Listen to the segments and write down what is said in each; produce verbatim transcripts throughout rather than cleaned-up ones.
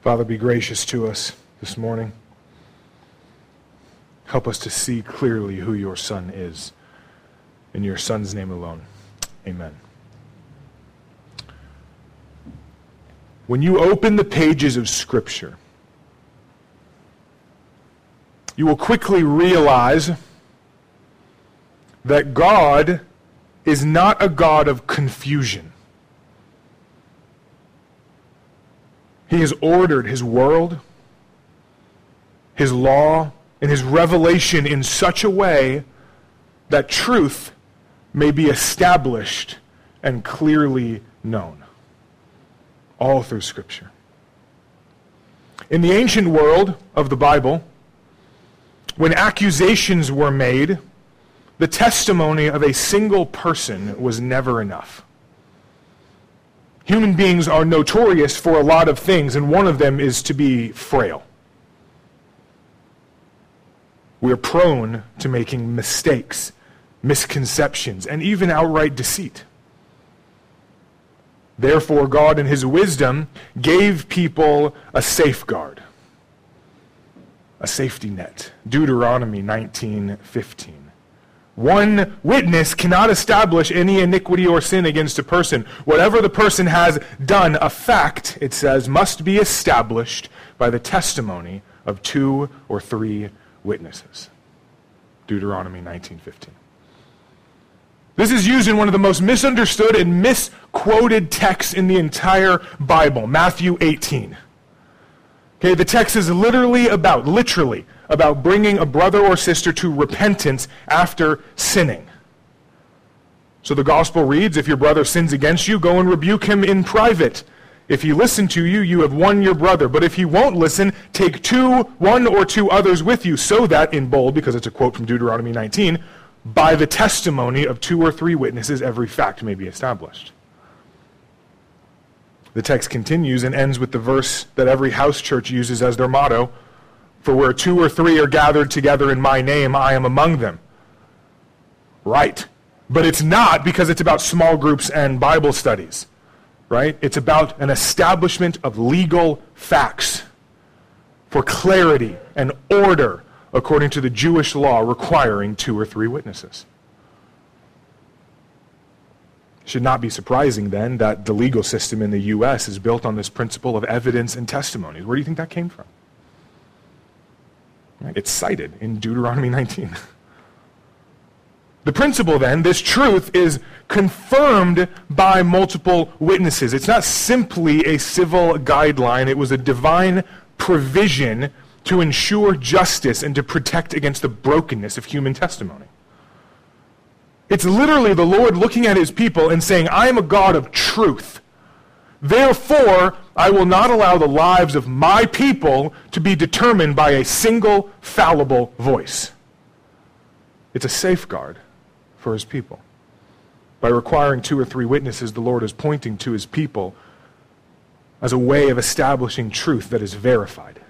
Father, be gracious to us this morning. Help us to see clearly who your Son is. In your Son's name alone, amen. When you open the pages of Scripture, you will quickly realize that God is not a God of confusion. He has ordered his world, his law, and his revelation in such a way that truth may be established and clearly known, all through Scripture. In the ancient world of the Bible, when accusations were made, the testimony of a single person was never enough. Human beings are notorious for a lot of things, and one of them is to be frail. We are prone to making mistakes, misconceptions, and even outright deceit. Therefore, God in his wisdom gave people a safeguard, a safety net. Deuteronomy nineteen fifteen. One witness cannot establish any iniquity or sin against a person. Whatever the person has done, a fact, it says, must be established by the testimony of two or three witnesses. Deuteronomy nineteen fifteen. This is used in one of the most misunderstood and misquoted texts in the entire Bible, Matthew eighteen. Okay, the text is literally about, literally, about bringing a brother or sister to repentance after sinning. So the gospel reads, if your brother sins against you, go and rebuke him in private. If he listen to you, you have won your brother. But if he won't listen, take two, one or two others with you, so that, in bold, because it's a quote from Deuteronomy nineteen, by the testimony of two or three witnesses, every fact may be established. The text continues and ends with the verse that every house church uses as their motto, for where two or three are gathered together in my name, I am among them. Right. But it's not because it's about small groups and Bible studies. Right? It's about an establishment of legal facts for clarity and order according to the Jewish law requiring two or three witnesses. It should not be surprising then that the legal system in the U S is built on this principle of evidence and testimonies. Where do you think that came from? Right? It's cited in Deuteronomy nineteen. The principle then, this truth, is confirmed by multiple witnesses. It's not simply a civil guideline. It was a divine provision to ensure justice and to protect against the brokenness of human testimony. It's literally the Lord looking at his people and saying, I am a God of truth. Therefore, I will not allow the lives of my people to be determined by a single fallible voice. It's a safeguard for his people. By requiring two or three witnesses, the Lord is pointing to his people as a way of establishing truth that is verified.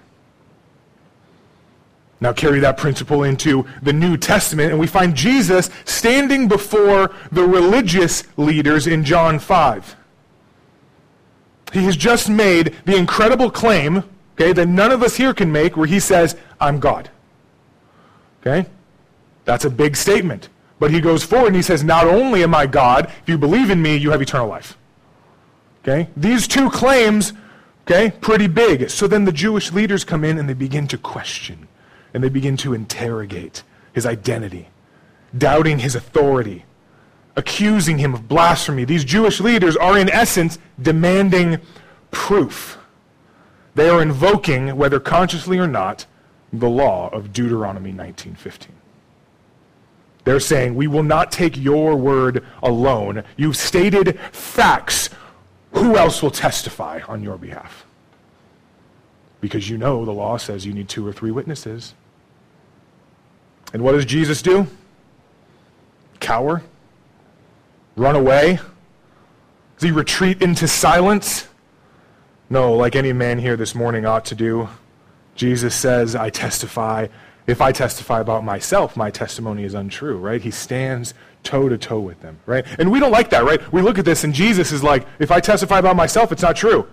Now carry that principle into the New Testament, and we find Jesus standing before the religious leaders in John five. He has just made the incredible claim, okay, that none of us here can make, where he says, I'm God. Okay? That's a big statement. But he goes forward and he says, not only am I God, if you believe in me, you have eternal life. Okay? These two claims, okay, pretty big. So then the Jewish leaders come in and they begin to question. And they begin to interrogate his identity, doubting his authority, accusing him of blasphemy. These Jewish leaders are in essence demanding proof. They are invoking, whether consciously or not, the law of Deuteronomy nineteen fifteen. They're saying, we will not take your word alone. You've stated facts. Who else will testify on your behalf? Because you know the law says you need two or three witnesses. And what does Jesus do? Cower? Run away? Does he retreat into silence? No, like any man here this morning ought to do. Jesus says, I testify. If I testify about myself, my testimony is untrue, right? He stands toe-to-toe with them, right? And we don't like that, right? We look at this and Jesus is like, if I testify about myself, it's not true.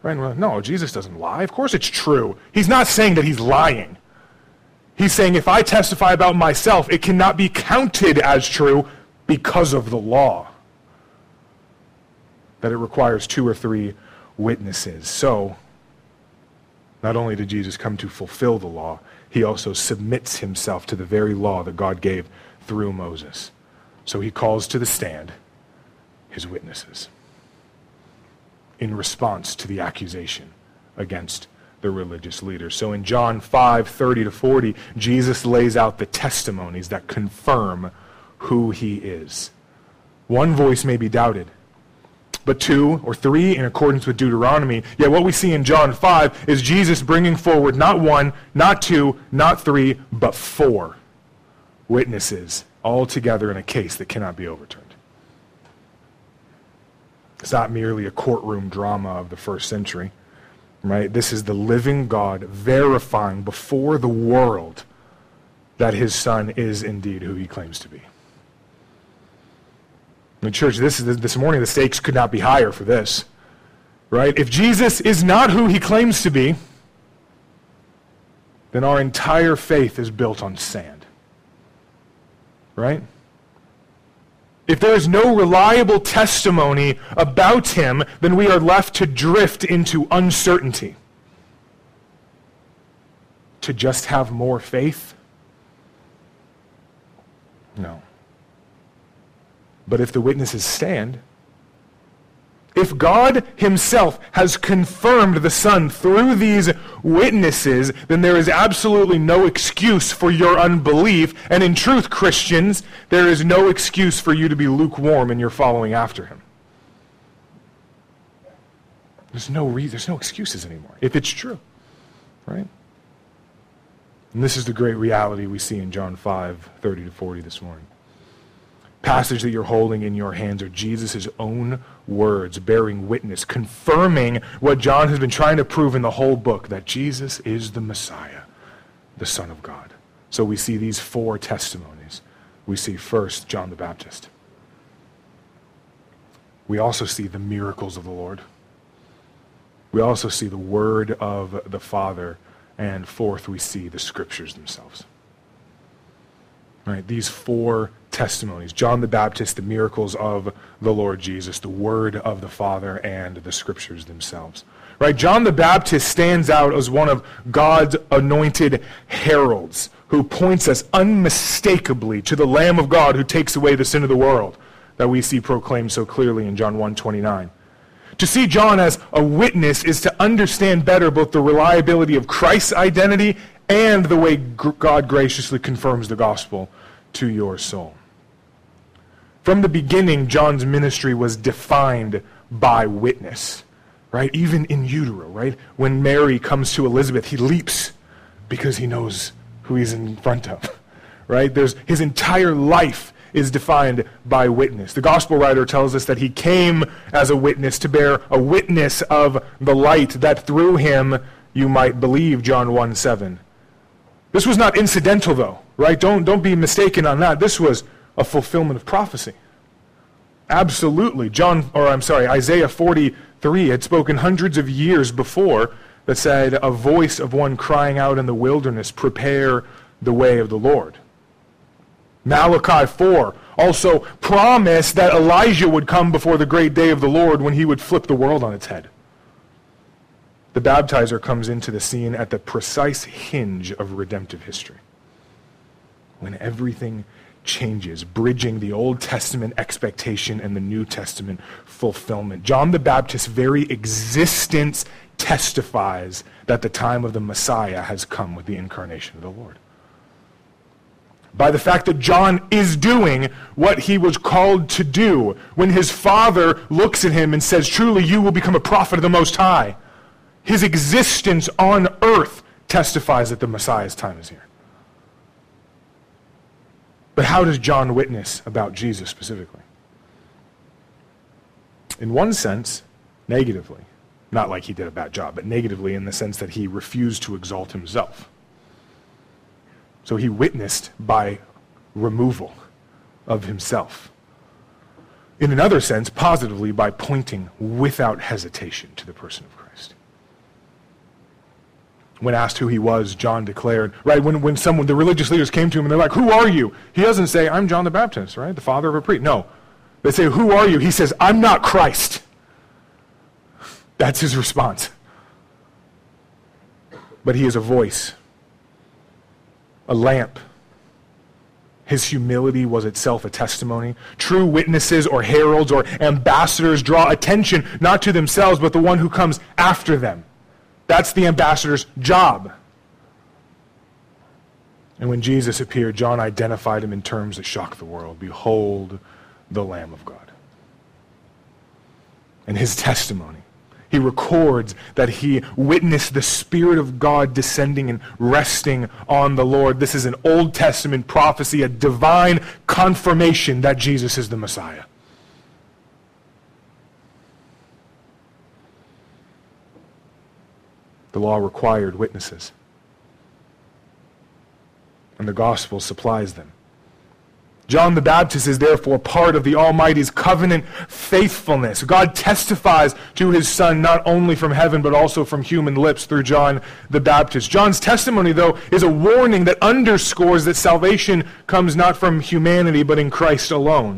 Right? Well, no, Jesus doesn't lie. Of course it's true. He's not saying that he's lying. He's saying if I testify about myself, it cannot be counted as true because of the law. That it requires two or three witnesses. So, not only did Jesus come to fulfill the law, he also submits himself to the very law that God gave through Moses. So he calls to the stand his witnesses in response to the accusation against the religious leaders. So in John five, thirty to forty, Jesus lays out the testimonies that confirm who he is. One voice may be doubted, but two or three in accordance with Deuteronomy. Yet what we see in John five is Jesus bringing forward not one, not two, not three, but four witnesses all together in a case that cannot be overturned. It's not merely a courtroom drama of the first century, right? This is the living God verifying before the world that his Son is indeed who he claims to be. In the church, this, this morning, the stakes could not be higher for this, right? If Jesus is not who he claims to be, then our entire faith is built on sand, right? If there is no reliable testimony about him, then we are left to drift into uncertainty. To just have more faith? No. But if the witnesses stand, if God himself has confirmed the Son through these witnesses, then there is absolutely no excuse for your unbelief. And in truth, Christians, there is no excuse for you to be lukewarm in your following after him. There's no re- there's no excuses anymore, if it's true, right? And this is the great reality we see in John five, thirty to forty this morning. Passage that you're holding in your hands are Jesus' own words, bearing witness, confirming what John has been trying to prove in the whole book, that Jesus is the Messiah, the Son of God. So we see these four testimonies. We see first John the Baptist. We also see the miracles of the Lord. We also see the word of the Father. And fourth, we see the scriptures themselves. Right, these four testimonies, John the Baptist, the miracles of the Lord Jesus, the word of the Father, and the scriptures themselves. Right, John the Baptist stands out as one of God's anointed heralds who points us unmistakably to the Lamb of God who takes away the sin of the world that we see proclaimed so clearly in John one twenty-nine. To see John as a witness is to understand better both the reliability of Christ's identity and the way God graciously confirms the gospel to your soul. From the beginning, John's ministry was defined by witness, right? Even in utero, right? When Mary comes to Elizabeth, he leaps because he knows who he's in front of, right? There's, his entire life is defined by witness. The gospel writer tells us that he came as a witness to bear a witness of the light, that through him you might believe, John one seven. This was not incidental, though, right? Don't, don't be mistaken on that. This was a fulfillment of prophecy. Absolutely. John, or I'm sorry, Isaiah forty-three had spoken hundreds of years before that said, a voice of one crying out in the wilderness, prepare the way of the Lord. Malachi four also promised that Elijah would come before the great day of the Lord when he would flip the world on its head. The baptizer comes into the scene at the precise hinge of redemptive history, when everything changes, bridging the Old Testament expectation and the New Testament fulfillment. John the Baptist's very existence testifies that the time of the Messiah has come with the incarnation of the Lord. By the fact that John is doing what he was called to do, when his Father looks at him and says, truly you will become a prophet of the Most High. His existence on earth testifies that the Messiah's time is here. But how does John witness about Jesus specifically? In one sense, negatively. Not like he did a bad job, but negatively in the sense that he refused to exalt himself. So he witnessed by removal of himself. In another sense, positively, by pointing without hesitation to the person of Christ. When asked who he was, John declared, right, when, when someone, the religious leaders came to him and they're like, who are you? He doesn't say, I'm John the Baptist, right, the father of a priest. No. They say, who are you? He says, I'm not Christ. That's his response. But he is a voice, a lamp. His humility was itself a testimony. True witnesses or heralds or ambassadors draw attention not to themselves, but the one who comes after them. That's the ambassador's job. And when Jesus appeared, John identified him in terms that shocked the world. Behold the Lamb of God. And his testimony, he records that he witnessed the Spirit of God descending and resting on the Lord. This is an Old Testament prophecy, a divine confirmation that Jesus is the Messiah. The law required witnesses, and the gospel supplies them. John the Baptist is therefore part of the Almighty's covenant faithfulness. God testifies to his Son not only from heaven but also from human lips through John the Baptist. John's testimony, though, is a warning that underscores that salvation comes not from humanity but in Christ alone.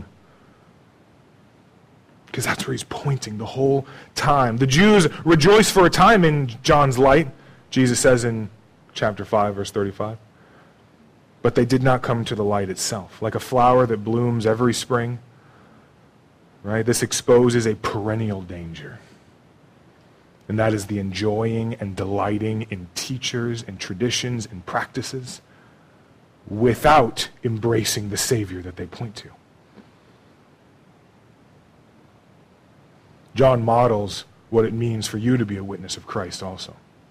Because that's where he's pointing the whole time. The Jews rejoice for a time in John's light, Jesus says in chapter five, verse thirty-five. But they did not come to the light itself. Like a flower that blooms every spring, right? This exposes a perennial danger. And that is the enjoying and delighting in teachers and traditions and practices without embracing the Savior that they point to. John models what it means for you to be a witness of Christ also.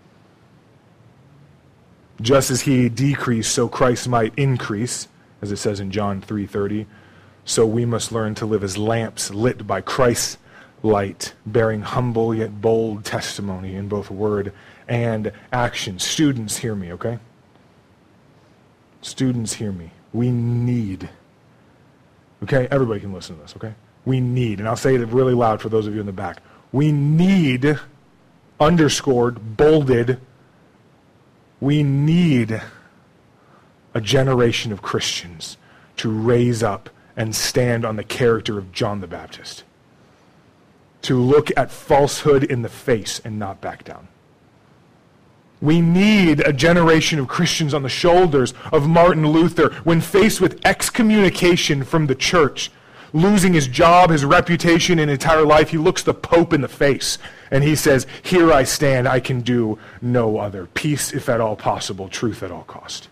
Just as he decreased, so Christ might increase, as it says in John three thirty, so we must learn to live as lamps lit by Christ's light, bearing humble yet bold testimony in both word and action. Students, hear me, okay? Students, hear me. We need, okay? Everybody can listen to this, okay? We need, and I'll say it really loud for those of you in the back, we need, underscored, bolded, we need a generation of Christians to raise up and stand on the character of John the Baptist. To look at falsehood in the face and not back down. We need a generation of Christians on the shoulders of Martin Luther when faced with excommunication from the church, losing his job, his reputation, and entire life. He looks the Pope in the face and he says, here I stand, I can do no other. Peace, if at all possible, truth at all cost.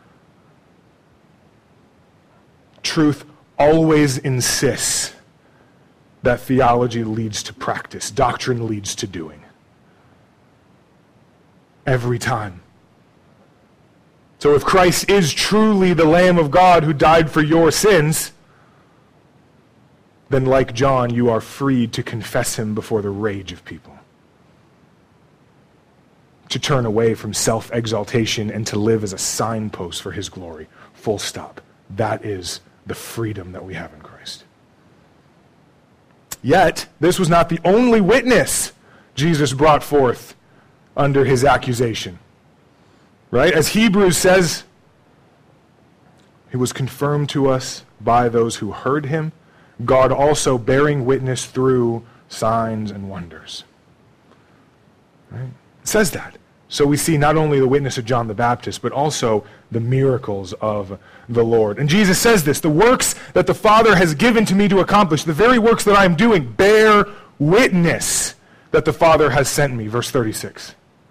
Truth always insists that theology leads to practice, doctrine leads to doing. Every time. So if Christ is truly the Lamb of God who died for your sins, then like John, you are freed to confess him before the rage of people. To turn away from self-exaltation and to live as a signpost for his glory. Full stop. That is the freedom that we have in Christ. Yet, this was not the only witness Jesus brought forth under his accusation. Right? As Hebrews says, he was confirmed to us by those who heard him, God also bearing witness through signs and wonders. Right? It says that. So we see not only the witness of John the Baptist, but also the miracles of the Lord. And Jesus says this, the works that the Father has given to me to accomplish, the very works that I am doing, bear witness that the Father has sent me. Verse thirty-six.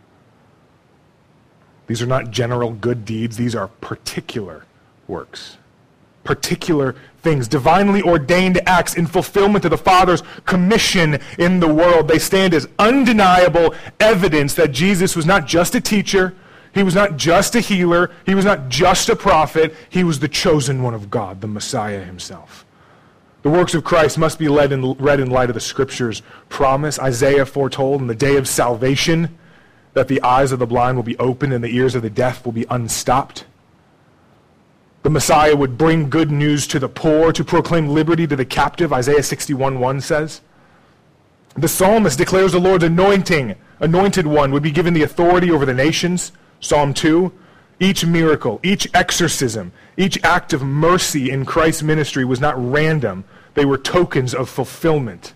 These are not general good deeds, these are particular works. Particular things, divinely ordained acts in fulfillment of the Father's commission in the world. They stand as undeniable evidence that Jesus was not just a teacher, he was not just a healer, he was not just a prophet, he was the chosen one of God, the Messiah himself. The works of Christ must be read in, read in light of the Scripture's promise. Isaiah foretold in the day of salvation that the eyes of the blind will be opened and the ears of the deaf will be unstopped. The Messiah would bring good news to the poor, to proclaim liberty to the captive, Isaiah sixty-one one says. The psalmist declares the Lord's anointing, anointed one, would be given the authority over the nations. Psalm two, each miracle, each exorcism, each act of mercy in Christ's ministry was not random. They were tokens of fulfillment.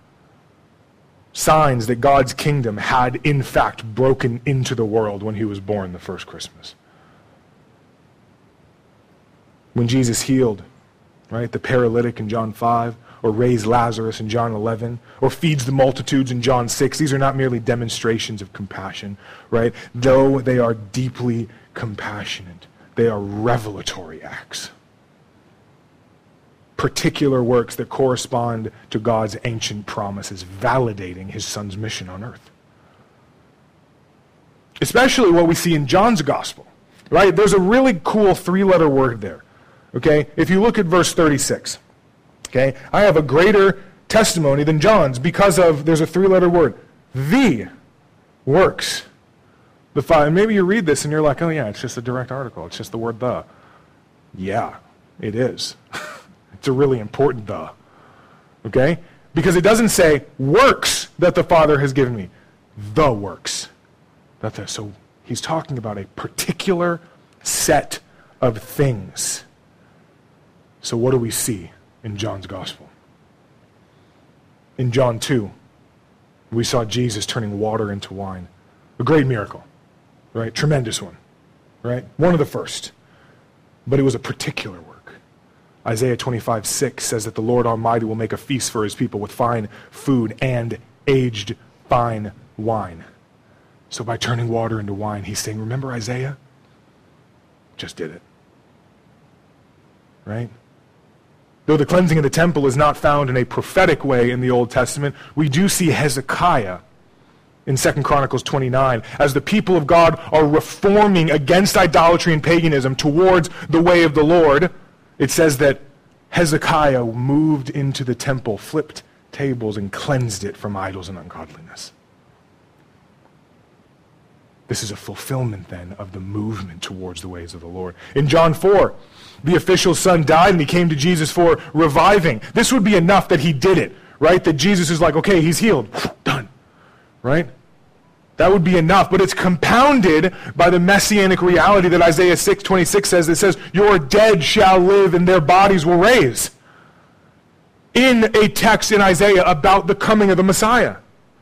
Signs that God's kingdom had, in fact, broken into the world when he was born the first Christmas. When Jesus healed, right, the paralytic in John five, or raised Lazarus in John eleven, or feeds the multitudes in John six, these are not merely demonstrations of compassion, right? Though they are deeply compassionate, they are revelatory acts. Particular works that correspond to God's ancient promises, validating his son's mission on earth. Especially what we see in John's gospel, right? There's a really cool three-letter word there, okay? If you look at verse thirty-six, okay? I have a greater testimony than John's because of, there's a three-letter word, the works. The five, and maybe you read this and you're like, oh yeah, it's just a direct article. It's just the word the. Yeah, it is. It's a really important the. Okay? Because it doesn't say works that the Father has given me. The works. That's it. So he's talking about a particular set of things. So what do we see in John's gospel? In John two, we saw Jesus turning water into wine. A great miracle. Right? Tremendous one. Right? One of the first. But it was a particular work. Isaiah twenty-five six says that the Lord Almighty will make a feast for his people with fine food and aged fine wine. So by turning water into wine, he's saying, remember Isaiah? Just did it. Right? Though the cleansing of the temple is not found in a prophetic way in the Old Testament, we do see Hezekiah in Second Chronicles twenty-nine, as the people of God are reforming against idolatry and paganism towards the way of the Lord. It says that Hezekiah moved into the temple, flipped tables, and cleansed it from idols and ungodliness. This is a fulfillment, then, of the movement towards the ways of the Lord. In John four, the official son died and he came to Jesus for reviving. This would be enough that he did it, right? That Jesus is like, okay, he's healed. Done. Right? That would be enough, but it's compounded by the messianic reality that Isaiah six twenty-six says. That says, your dead shall live and their bodies will raise. In a text in Isaiah about the coming of the Messiah.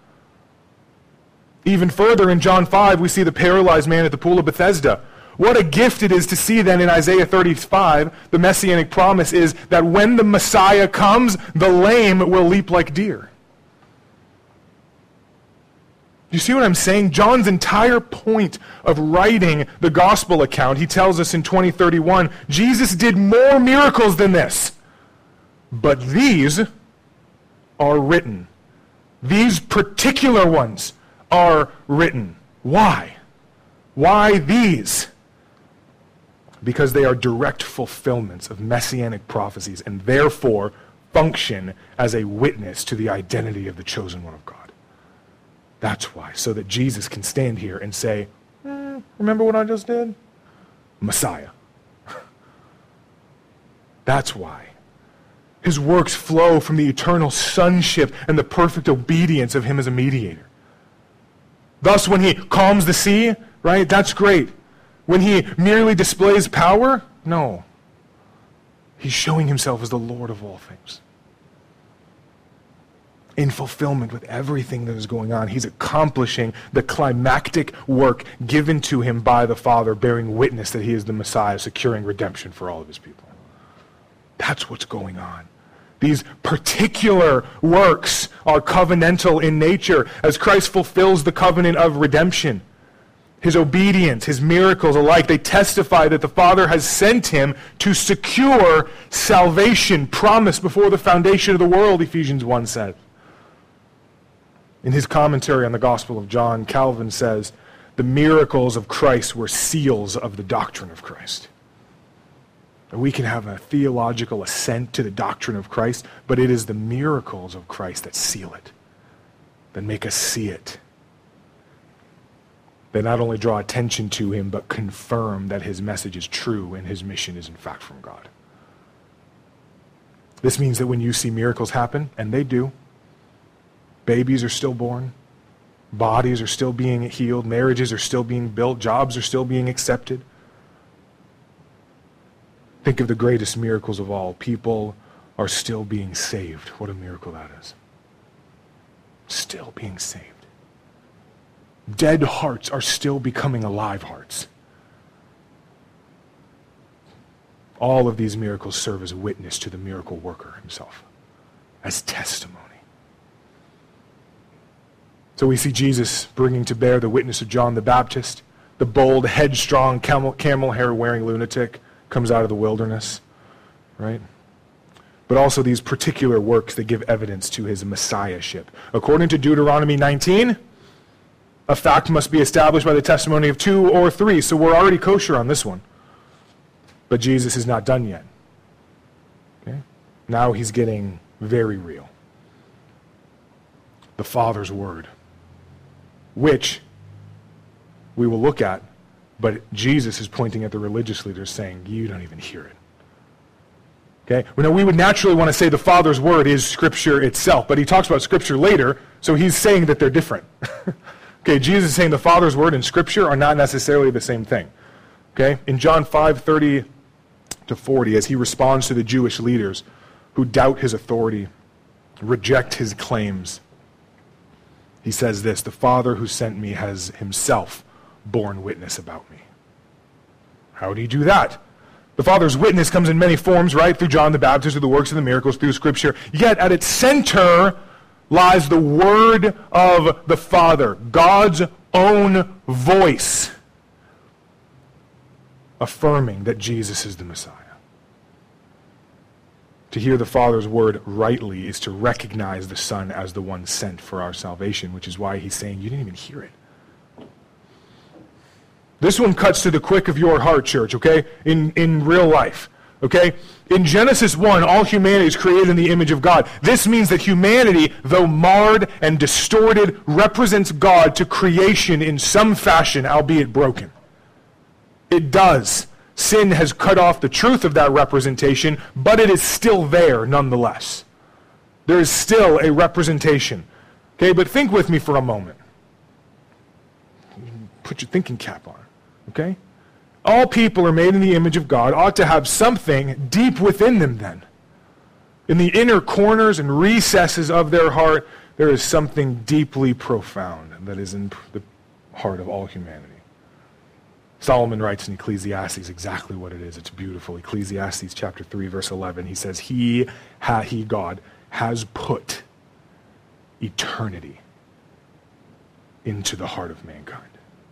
Even further, in John five, we see the paralyzed man at the pool of Bethesda. What a gift it is to see then in Isaiah thirty-five, the messianic promise is that when the Messiah comes, the lame will leap like deer. You see what I'm saying? John's entire point of writing the gospel account, he tells us in twenty thirty-one, Jesus did more miracles than this. But these are written. These particular ones are written. Why? Why these? Because they are direct fulfillments of messianic prophecies and therefore function as a witness to the identity of the chosen one of God. That's why, so that Jesus can stand here and say, eh, remember what I just did? Messiah. That's why. His works flow from the eternal sonship and the perfect obedience of him as a mediator. Thus, when he calms the sea, right, that's great. When he merely displays power, no. He's showing himself as the Lord of all things. In fulfillment with everything that is going on, he's accomplishing the climactic work given to him by the Father, bearing witness that he is the Messiah, securing redemption for all of his people. That's what's going on. These particular works are covenantal in nature as Christ fulfills the covenant of redemption. His obedience, his miracles alike, they testify that the Father has sent him to secure salvation promised before the foundation of the world, Ephesians one says. In his commentary on the Gospel of John, Calvin says, the miracles of Christ were seals of the doctrine of Christ. And we can have a theological assent to the doctrine of Christ, but it is the miracles of Christ that seal it, that make us see it. They not only draw attention to him, but confirm that his message is true and his mission is in fact from God. This means that when you see miracles happen, and they do, babies are still born, Bodies are still being healed. Marriages are still being built. Jobs are still being accepted. Think of the greatest miracles of all. People are still being saved. What a miracle that is. Still being saved. Dead hearts are still becoming alive hearts. All of these miracles serve as a witness to the miracle worker himself, as testimony. So we see Jesus bringing to bear the witness of John the Baptist. The bold, headstrong, camel, camel hair wearing lunatic comes out of the wilderness, right? But also these particular works that give evidence to his messiahship. According to Deuteronomy nineteen, a fact must be established by the testimony of two or three, so we're already kosher on this one. But Jesus is not done yet. Okay? Now he's getting very real. The Father's word, which we will look at, but Jesus is pointing at the religious leaders saying, you don't even hear it. Okay? Well, now we would naturally want to say the Father's word is Scripture itself, but he talks about Scripture later, so he's saying that they're different. Okay, Jesus is saying the Father's word and Scripture are not necessarily the same thing. Okay? In John five, thirty to forty, as he responds to the Jewish leaders who doubt his authority, reject his claims, he says this, the Father who sent me has himself borne witness about me. How would he do that? The Father's witness comes in many forms, right? Through John the Baptist, through the works of the miracles, through Scripture. Yet at its center lies the word of the Father, God's own voice, affirming that Jesus is the Messiah. To hear the Father's word rightly is to recognize the Son as the one sent for our salvation, which is why he's saying, you didn't even hear it. This one cuts to the quick of your heart, church, okay? In, in real life, okay? In Genesis one, all humanity is created in the image of God. This means that humanity, though marred and distorted, represents God to creation in some fashion, albeit broken. It does. Sin has cut off the truth of that representation, but it is still there nonetheless. There is still a representation. Okay, but think with me for a moment. Put your thinking cap on. Okay? All people are made in the image of God, ought to have something deep within them then. In the inner corners and recesses of their heart, there is something deeply profound that is in the heart of all humanity. Solomon writes in Ecclesiastes exactly what it is. It's beautiful. Ecclesiastes chapter three, verse eleven. He says, He, ha, he, God, has put eternity into the heart of mankind.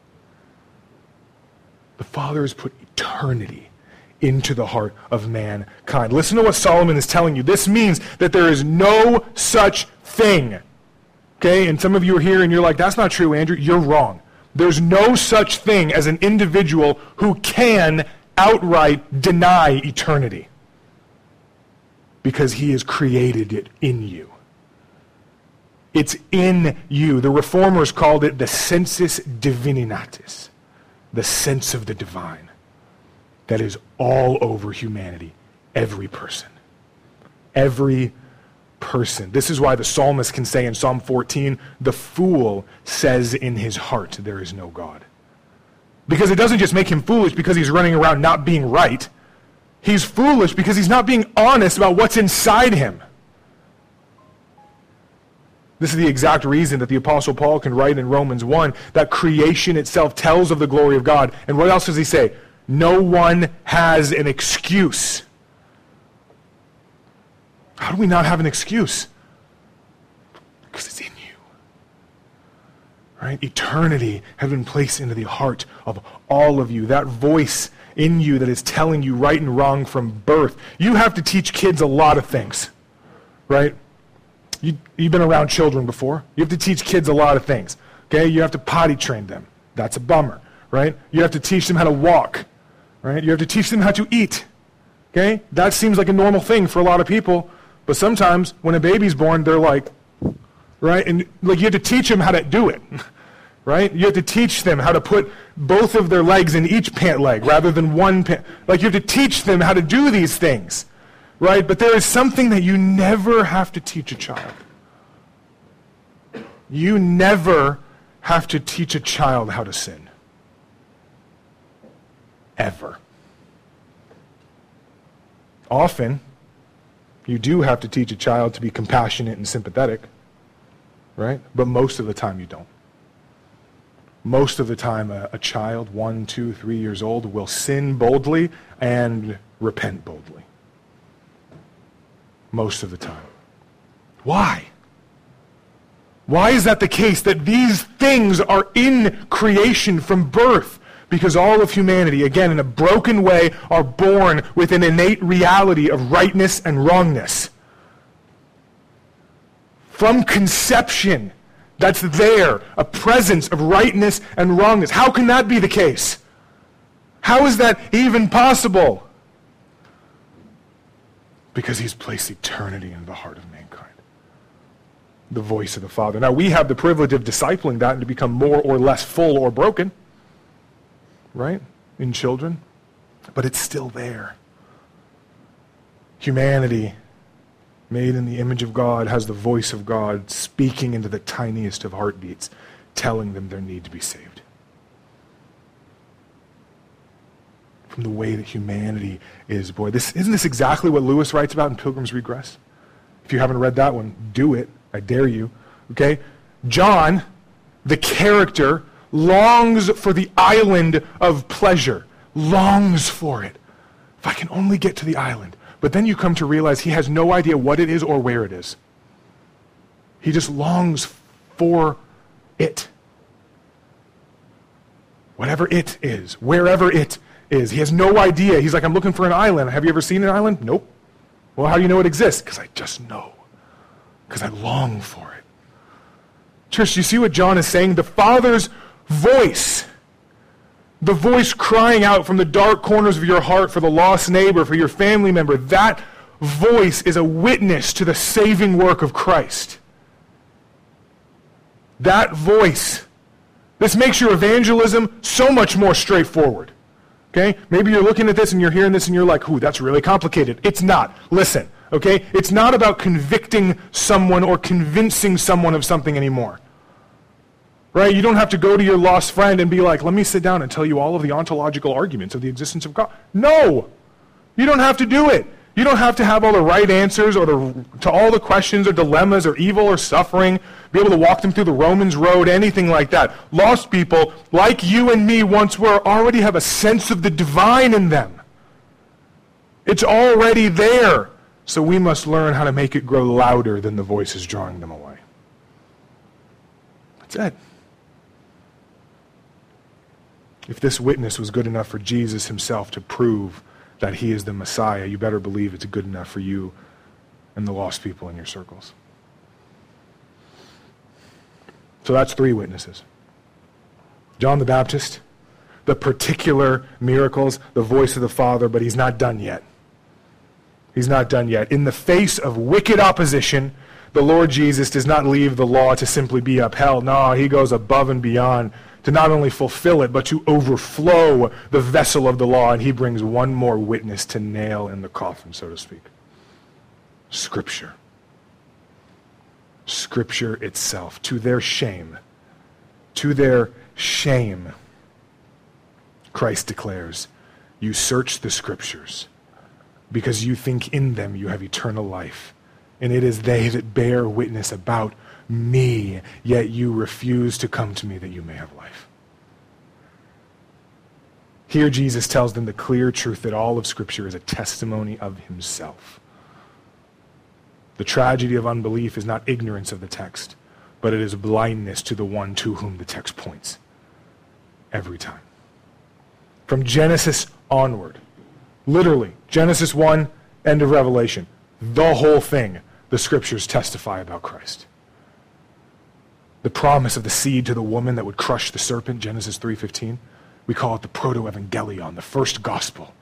The Father has put eternity into the heart of mankind. Listen to what Solomon is telling you. This means that there is no such thing. Okay? And some of you are here and you're like, that's not true, Andrew. You're wrong. There's no such thing as an individual who can outright deny eternity, because he has created it in you. It's in you. The Reformers called it the sensus divinitatis, the sense of the divine that is all over humanity, every person. Every person. This is why the psalmist can say in Psalm fourteen, the fool says in his heart, there is no God. Because it doesn't just make him foolish because he's running around not being right. He's foolish because he's not being honest about what's inside him. This is the exact reason that the Apostle Paul can write in Romans one that creation itself tells of the glory of God. And what else does he say? No one has an excuse. How do we not have an excuse? Because it's in you. Right? Eternity has been placed into the heart of all of you. That voice in you that is telling you right and wrong from birth. You have to teach kids a lot of things. Right? You, you've been around children before. You have to teach kids a lot of things. Okay? You have to potty train them. That's a bummer. Right? You have to teach them how to walk. Right? You have to teach them how to eat. Okay? That seems like a normal thing for a lot of people. But sometimes when a baby's born, they're like, right? And like you have to teach them how to do it, right? You have to teach them how to put both of their legs in each pant leg rather than one pant. Like you have to teach them how to do these things, right? But there is something that you never have to teach a child. You never have to teach a child how to sin. Ever. Often, you do have to teach a child to be compassionate and sympathetic, right? But most of the time you don't. Most of the time a, a child, one, two, three years old, will sin boldly and repent boldly. Most of the time. Why? Why is that the case, that these things are in creation from birth? Because all of humanity, again, in a broken way, are born with an innate reality of rightness and wrongness. From conception, that's there, a presence of rightness and wrongness. How can that be the case? How is that even possible? Because he's placed eternity in the heart of mankind. The voice of the Father. Now, we have the privilege of discipling that and to become more or less full or broken. Right? In children. But it's still there. Humanity, made in the image of God, has the voice of God speaking into the tiniest of heartbeats, telling them their need to be saved. From the way that humanity is, boy, this isn't this exactly what Lewis writes about in Pilgrim's Regress? If you haven't read that one, do it. I dare you. Okay? John, the character, longs for the island of pleasure. Longs for it. If I can only get to the island. But then you come to realize he has no idea what it is or where it is. He just longs for it. Whatever it is. Wherever it is. He has no idea. He's like, I'm looking for an island. Have you ever seen an island? Nope. Well, how do you know it exists? Because I just know. Because I long for it. Church, do you see what John is saying? The Father's voice, the voice crying out from the dark corners of your heart for the lost neighbor, for your family member, that voice is a witness to the saving work of Christ. That voice. This makes your evangelism so much more straightforward. Okay? Maybe you're looking at this and you're hearing this and you're like, ooh, that's really complicated. It's not. Listen, okay? It's not about convicting someone or convincing someone of something anymore. Right? You don't have to go to your lost friend and be like, let me sit down and tell you all of the ontological arguments of the existence of God. No! You don't have to do it. You don't have to have all the right answers or the, to all the questions or dilemmas or evil or suffering, be able to walk them through the Romans road, anything like that. Lost people, like you and me once were, already have a sense of the divine in them. It's already there. So we must learn how to make it grow louder than the voices drawing them away. That's it. If this witness was good enough for Jesus himself to prove that he is the Messiah, you better believe it's good enough for you and the lost people in your circles. So that's three witnesses. John the Baptist, the particular miracles, the voice of the Father, but he's not done yet. He's not done yet. In the face of wicked opposition, the Lord Jesus does not leave the law to simply be upheld. No, he goes above and beyond to not only fulfill it, but to overflow the vessel of the law, and he brings one more witness to nail in the coffin, so to speak. Scripture. Scripture itself. To their shame. To their shame. Christ declares, you search the Scriptures because you think in them you have eternal life, and it is they that bear witness about me, yet you refuse to come to me that you may have life. Here Jesus tells them the clear truth that all of Scripture is a testimony of himself. The tragedy of unbelief is not ignorance of the text, but it is blindness to the one to whom the text points. Every time. From Genesis onward. Literally, Genesis one, end of Revelation. The whole thing, the Scriptures testify about Christ. The promise of the seed to the woman that would crush the serpent, Genesis three fifteen. We call it the proto-evangelion, the first gospel.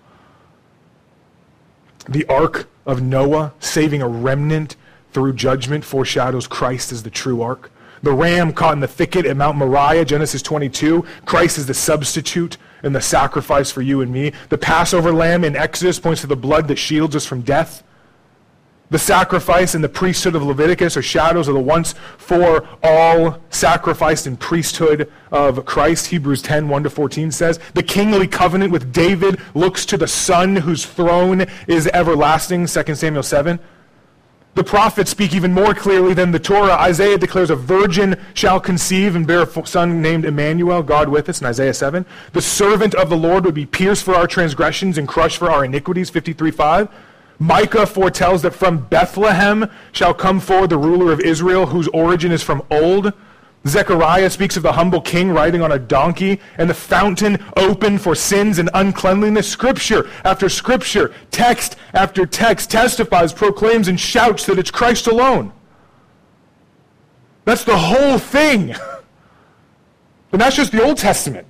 The ark of Noah, saving a remnant through judgment, foreshadows Christ as the true ark. The ram caught in the thicket at Mount Moriah, Genesis twenty-two. Christ is the substitute and the sacrifice for you and me. The Passover lamb in Exodus points to the blood that shields us from death. The sacrifice and the priesthood of Leviticus are shadows of the once for all sacrifice and priesthood of Christ. Hebrews ten, one to fourteen says, the kingly covenant with David looks to the Son whose throne is everlasting, Second Samuel seven. The prophets speak even more clearly than the Torah. Isaiah declares a virgin shall conceive and bear a son named Emmanuel, God with us, in Isaiah seven. The servant of the Lord would be pierced for our transgressions and crushed for our iniquities, fifty-three five. Micah foretells that from Bethlehem shall come forward the ruler of Israel, whose origin is from old. Zechariah speaks of the humble king riding on a donkey, and the fountain open for sins and uncleanliness. Scripture after scripture, text after text testifies, proclaims, and shouts that it's Christ alone. That's the whole thing. And that's just the Old Testament.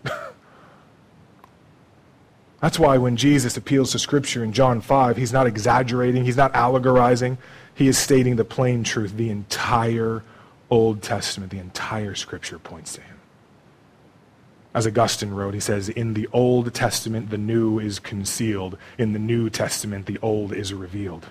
That's why when Jesus appeals to Scripture in John five, he's not exaggerating, he's not allegorizing, he is stating the plain truth. The entire Old Testament, the entire Scripture points to him. As Augustine wrote, he says, in the Old Testament, the new is concealed. In the New Testament, the old is revealed.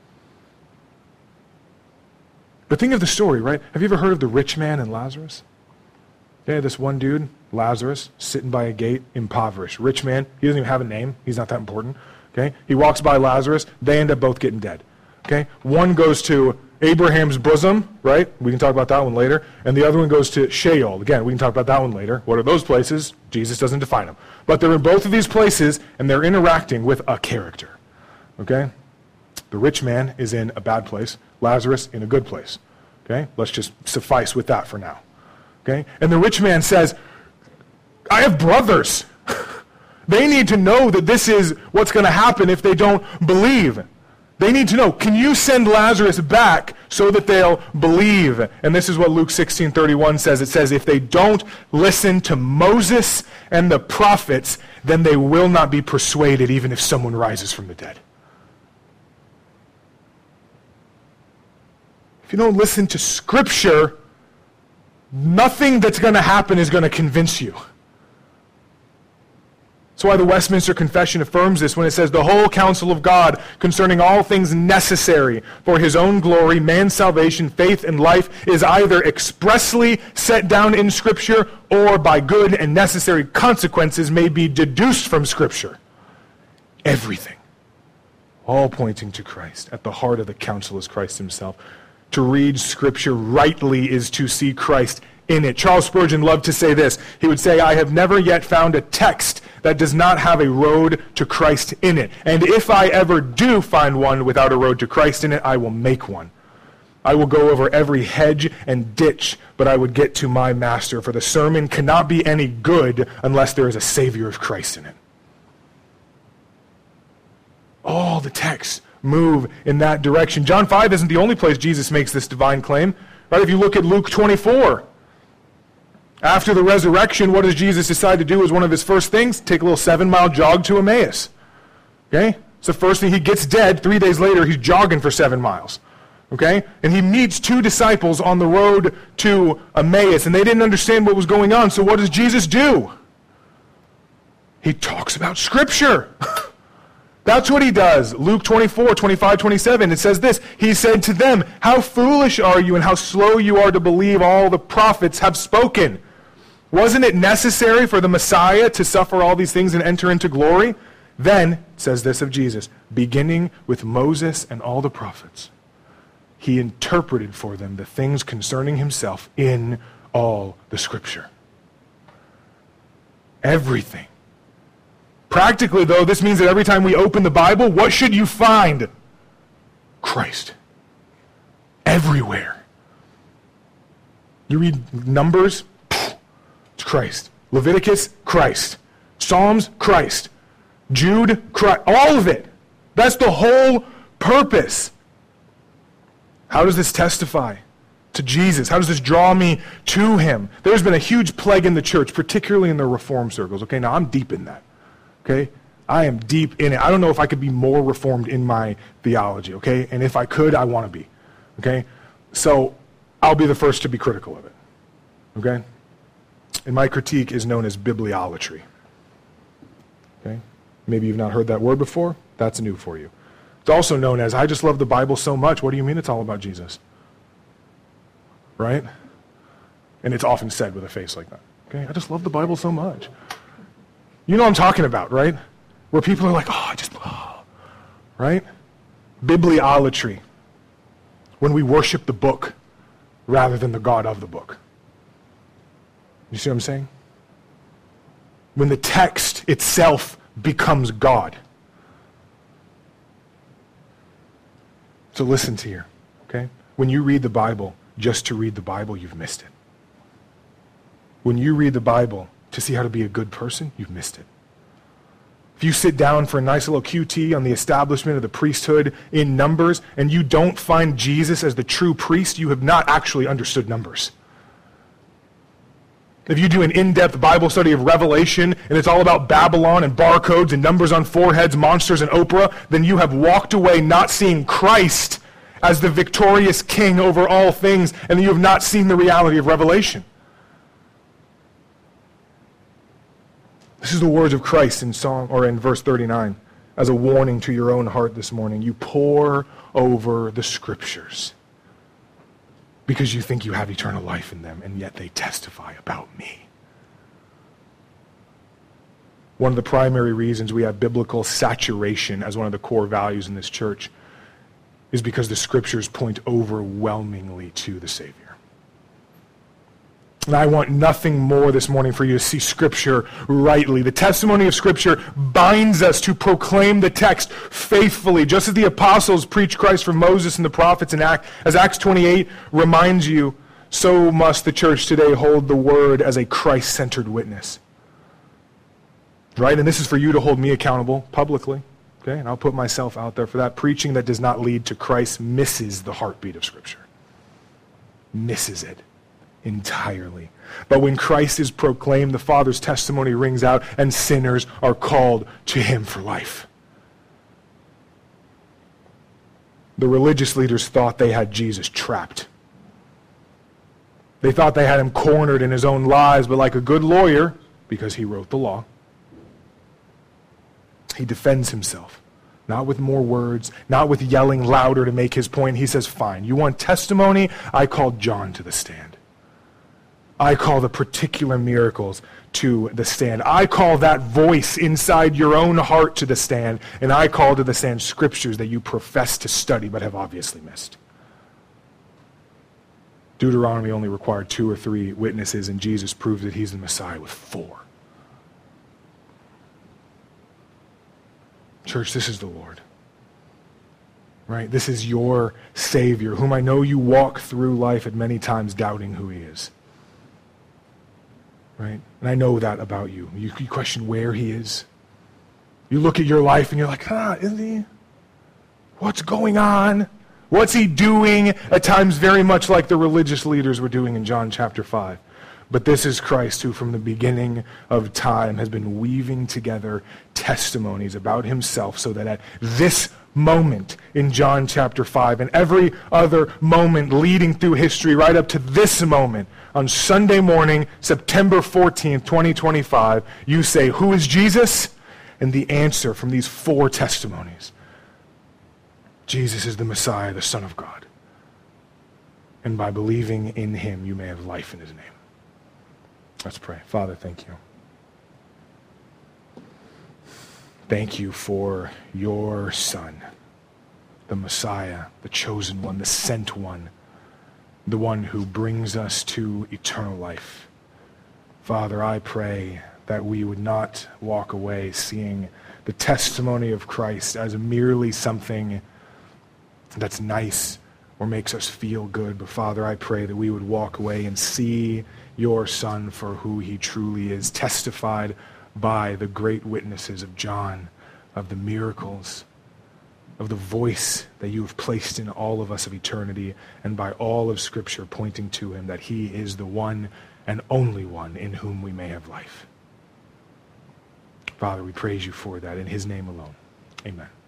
But think of the story, right? Have you ever heard of the rich man and Lazarus? Yeah, this one dude, Lazarus, sitting by a gate, impoverished. Rich man, he doesn't even have a name. He's not that important. Okay? He walks by Lazarus. They end up both getting dead. Okay? One goes to Abraham's bosom, right? We can talk about that one later. And the other one goes to Sheol. Again, we can talk about that one later. What are those places? Jesus doesn't define them. But they're in both of these places, and they're interacting with a character. Okay? The rich man is in a bad place. Lazarus in a good place. Okay? Let's just suffice with that for now. Okay? And the rich man says, I have brothers. They need to know that this is what's going to happen if they don't believe. They need to know, can you send Lazarus back so that they'll believe? And this is what Luke sixteen thirty-one says. It says, if they don't listen to Moses and the prophets, then they will not be persuaded even if someone rises from the dead. If you don't listen to Scripture, nothing that's going to happen is going to convince you. That's why the Westminster Confession affirms this when it says, the whole counsel of God concerning all things necessary for his own glory, man's salvation, faith, and life is either expressly set down in Scripture or by good and necessary consequences may be deduced from Scripture. Everything. All pointing to Christ. At the heart of the counsel is Christ himself. To read Scripture rightly is to see Christ in it. Charles Spurgeon loved to say this. He would say, I have never yet found a text that does not have a road to Christ in it. And if I ever do find one without a road to Christ in it, I will make one. I will go over every hedge and ditch, but I would get to my master, for the sermon cannot be any good unless there is a Savior of Christ in it. All the texts move in that direction. John five isn't the only place Jesus makes this divine claim. Right? If you look at Luke twenty-four, after the resurrection, what does Jesus decide to do as one of his first things? Take a little seven-mile jog to Emmaus. Okay? It's the first thing. He gets dead. Three days later, he's jogging for seven miles. Okay? And he meets two disciples on the road to Emmaus, and they didn't understand what was going on. So what does Jesus do? He talks about Scripture. That's what he does. Luke twenty-four, twenty-five, twenty-seven, it says this. He said to them, how foolish are you and how slow you are to believe all the prophets have spoken. Wasn't it necessary for the Messiah to suffer all these things and enter into glory? Then, it says this of Jesus, beginning with Moses and all the prophets, he interpreted for them the things concerning himself in all the Scripture. Everything. Practically, though, this means that every time we open the Bible, what should you find? Christ. Everywhere. You read Numbers, it's Christ. Leviticus, Christ. Psalms, Christ. Jude, Christ. All of it. That's the whole purpose. How does this testify to Jesus? How does this draw me to him? There's been a huge plague in the church, particularly in the Reformed circles. Okay, now I'm deep in that. Okay? I am deep in it. I don't know if I could be more reformed in my theology, okay? And if I could, I want to be. Okay? So I'll be the first to be critical of it. Okay? And my critique is known as bibliolatry. Okay? Maybe you've not heard that word before. That's new for you. It's also known as, I just love the Bible so much. What do you mean it's all about Jesus? Right? And it's often said with a face like that. Okay, I just love the Bible so much. You know what I'm talking about, right? Where people are like, oh, I just, oh, right? Bibliolatry. When we worship the book rather than the God of the book. You see what I'm saying? When the text itself becomes God. So listen to here, okay? When you read the Bible just to read the Bible, you've missed it. When you read the Bible to see how to be a good person, you've missed it. If you sit down for a nice little Q T on the establishment of the priesthood in Numbers and you don't find Jesus as the true priest, you have not actually understood Numbers. If you do an in-depth Bible study of Revelation and it's all about Babylon and barcodes and numbers on foreheads, monsters and Oprah, then you have walked away not seeing Christ as the victorious king over all things, and you have not seen the reality of Revelation. This is the words of Christ in Psalm or in verse thirty-nine as a warning to your own heart this morning. You pore over the scriptures because you think you have eternal life in them, and yet they testify about me. One of the primary reasons we have biblical saturation as one of the core values in this church is because the scriptures point overwhelmingly to the Savior. And I want nothing more this morning for you to see Scripture rightly. The testimony of Scripture binds us to proclaim the text faithfully, just as the apostles preached Christ from Moses and the prophets in Acts. As Acts twenty-eight reminds you, so must the church today hold the word as a Christ-centered witness. Right? And this is for you to hold me accountable publicly. Okay? And I'll put myself out there for that. Preaching that does not lead to Christ misses the heartbeat of Scripture. Misses it entirely. But when Christ is proclaimed, the Father's testimony rings out, and sinners are called to him for life. The religious leaders thought they had Jesus trapped. They thought they had him cornered in his own lies, but like a good lawyer, because he wrote the law, he defends himself. Not with more words, not with yelling louder to make his point. He says, fine, you want testimony? I called John to the stand. I call the particular miracles to the stand. I call that voice inside your own heart to the stand, and I call to the stand scriptures that you profess to study but have obviously missed. Deuteronomy only required two or three witnesses, and Jesus proves that he's the Messiah with four. Church, this is the Lord. Right? This is your Savior, whom I know you walk through life at many times doubting who he is. Right? And I know that about you. You, you question where he is. You look at your life and you're like, ah, is he? What's going on? What's he doing? At times very much like the religious leaders were doing in John chapter five. But this is Christ who from the beginning of time has been weaving together testimonies about himself so that at this moment in John chapter five and every other moment leading through history right up to this moment on Sunday morning, September fourteenth, twenty twenty-five, you say, who is Jesus? And the answer from these four testimonies, Jesus is the Messiah, the Son of God. And by believing in him, you may have life in his name. Let's pray. Father, thank you. Thank you for your Son, the Messiah, the chosen one, the sent one, the one who brings us to eternal life. Father, I pray that we would not walk away seeing the testimony of Christ as merely something that's nice or makes us feel good. But Father, I pray that we would walk away and see your Son for who he truly is, testified by the great witnesses of John, of the miracles, of the voice that you have placed in all of us of eternity, and by all of Scripture pointing to him that he is the one and only one in whom we may have life. Father, we praise you for that in his name alone. Amen.